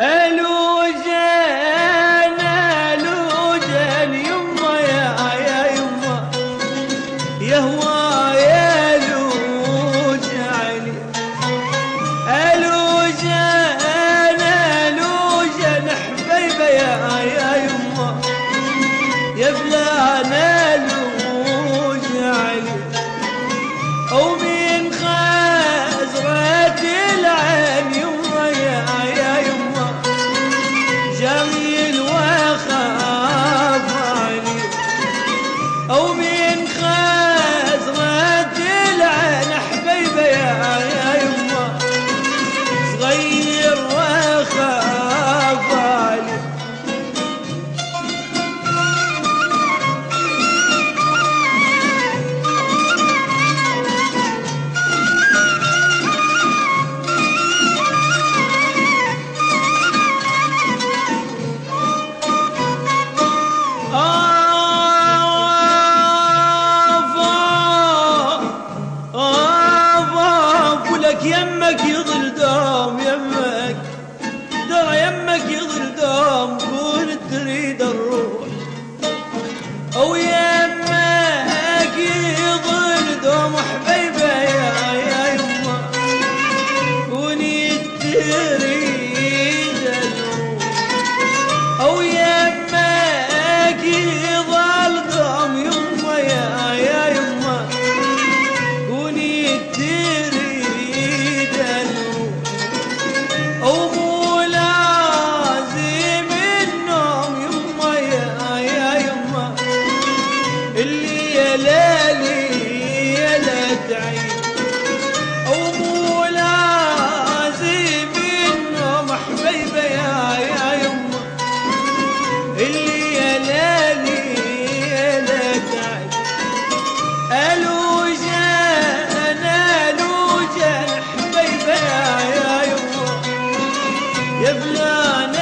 الوجان الوجان يما يا يما يا هوايا الوجاني الوجان الوجان حبيبه يا يما يا فلان الوجاني ومن خزرة العين يما يا يما جميل وخاف علي ومن خزرة العين حبيبه يا يما صغير وخاف علي يمك يظل دوم يمك ترى يمك يظل دوم كون تريد الروح او يمك يظل دوم حبيبه يا يما كوني تريد الروح او يمك يظل دوم يما يا يما كوني تريد يا فلان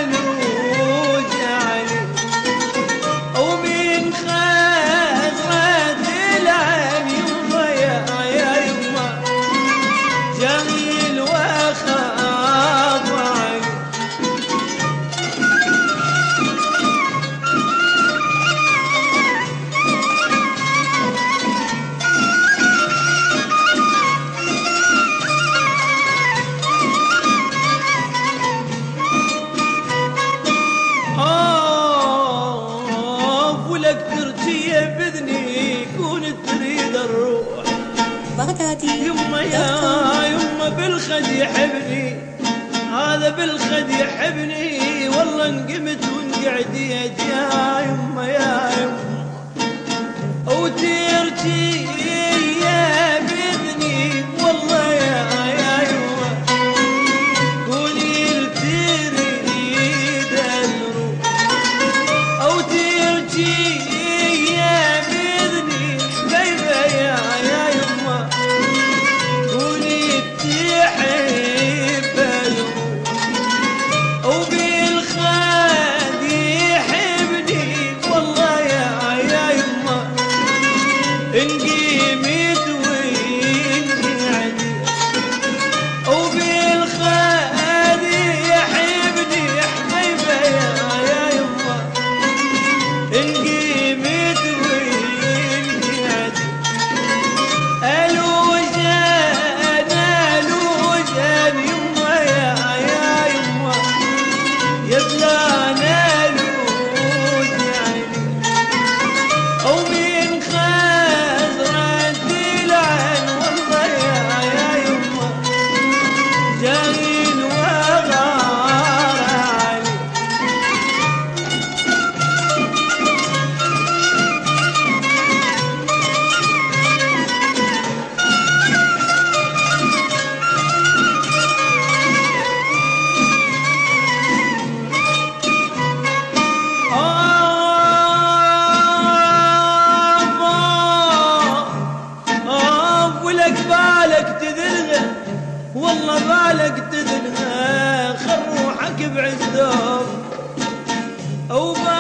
الوجاني ومن خزرة العين يما يا يما جميل وخاف علي بإذني كون تريد الروح بغدادي يما يا يما بالخد يحبني هذا بالخد يحبني والله انقمت وانقعديت يا يما يا يما وترجي يا بإذني والله يا يما كوني تريد الروح او ترجي والله بالك تذنها خل روحك بعز دوم